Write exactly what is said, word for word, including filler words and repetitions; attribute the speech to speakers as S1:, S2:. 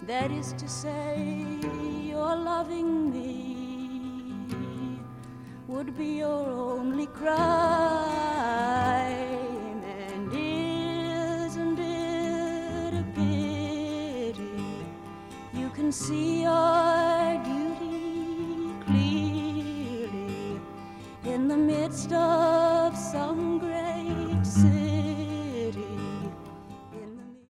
S1: That is to say, your loving me would be your only crime. And isn't it a pity you can see your duty clearly in the midst of some great city?